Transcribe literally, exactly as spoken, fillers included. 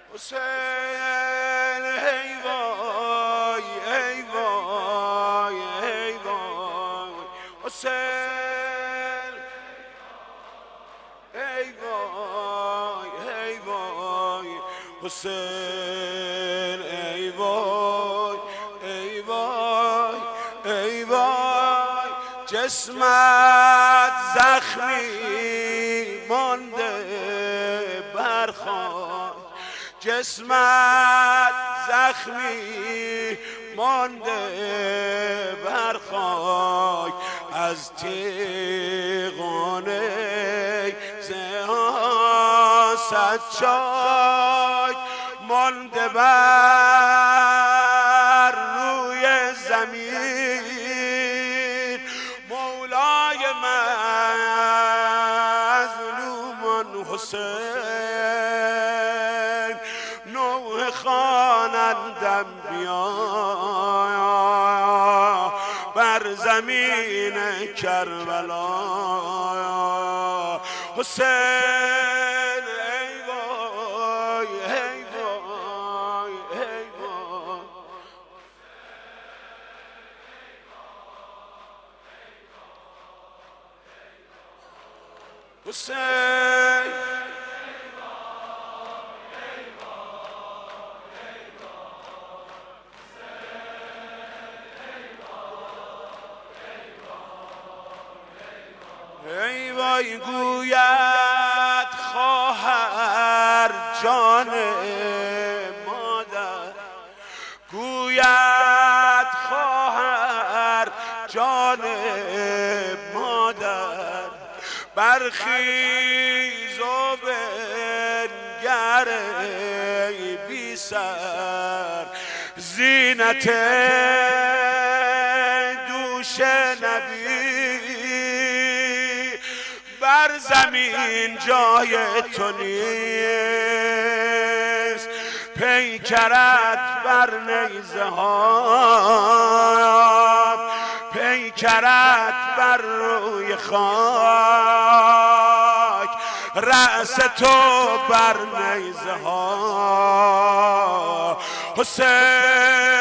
حسین ای وای ای وای ای وای حسین ای وای ای وای حسین ای وای ای وای ای وای جسمت زخمی مانده بر خاک جسمت زخمی مانده بر خاک از تیغانه زها صد چاک مانده بر روی زمین مولای مظلومان حسین نوح خوانندم بیا بر زمین کربلا حسین ای وای ای وای ای وای حسین ای وای گوید خواهر جان مادر گوید خواهر جان مادر برخیز و بنگر ای بی سر زینت دوش نبی بر زمین جای تو نیست پیکرت بر نیزه ها پیکرت بر روی خاک رأس تو بر نیزه ها حسین